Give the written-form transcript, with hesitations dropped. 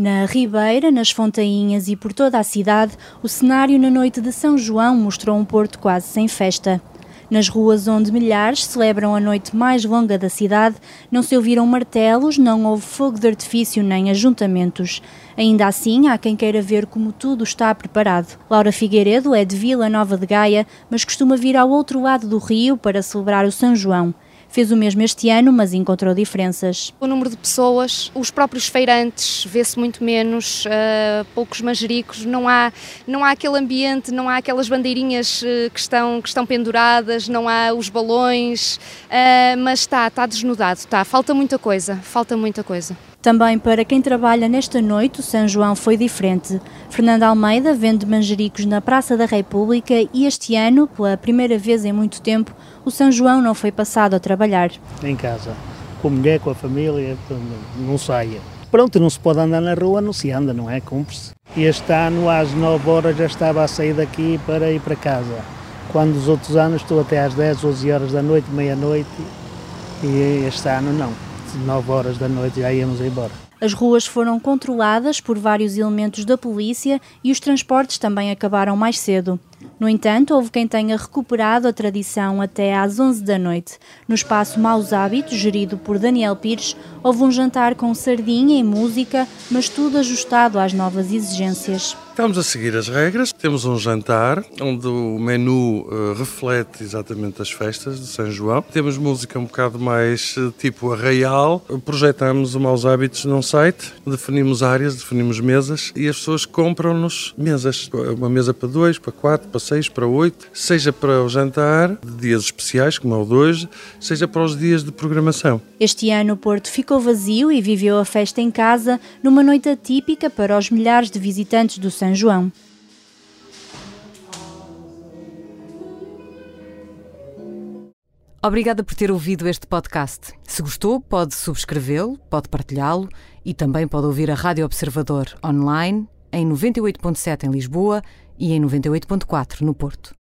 Na Ribeira, nas Fontainhas e por toda a cidade, o cenário na noite de São João mostrou um Porto quase sem festa. Nas ruas onde milhares celebram a noite mais longa da cidade, não se ouviram martelos, não houve fogo de artifício nem ajuntamentos. Ainda assim, há quem queira ver como tudo está preparado. Laura Figueiredo é de Vila Nova de Gaia, mas costuma vir ao outro lado do rio para celebrar o São João. Fez o mesmo este ano, mas encontrou diferenças. O número de pessoas, os próprios feirantes, vê-se muito menos, poucos manjericos, não há aquele ambiente, não há aquelas bandeirinhas que estão penduradas, não há os balões, mas está desnudado, falta muita coisa. Também para quem trabalha nesta noite, o São João foi diferente. Fernanda Almeida vende manjericos na Praça da República e este ano, pela primeira vez em muito tempo, o São João não foi passado a trabalhar. Em casa, com a mulher, com a família, não saia. Pronto, não se pode andar na rua, não se anda, não é? Cumpre-se. Este ano, às 9 horas, já estava a sair daqui para ir para casa. Quando os outros anos estou até às 10, 11 horas da noite, meia-noite, e este ano não. 9 horas da noite já íamos embora. As ruas foram controladas por vários elementos da polícia e os transportes também acabaram mais cedo. No entanto, houve quem tenha recuperado a tradição até às 11 da noite. No espaço Maus Hábitos, gerido por Daniel Pires, houve um jantar com sardinha e música, mas tudo ajustado às novas exigências. Estamos a seguir as regras, temos um jantar onde o menu reflete exatamente as festas de São João. Temos música um bocado mais tipo arraial, projetamos o Maus Hábitos num site, definimos áreas, definimos mesas e as pessoas compram-nos mesas. Uma mesa para 2, para 4, para 6, para 8, seja para o jantar de dias especiais, como é o de hoje, seja para os dias de programação. Este ano o Porto ficou vazio e viveu a festa em casa numa noite atípica para os milhares de visitantes do São João. Obrigada por ter ouvido este podcast. Se gostou, pode subscrevê-lo, pode partilhá-lo e também pode ouvir a Rádio Observador online em 98.7 em Lisboa e em 98.4 no Porto.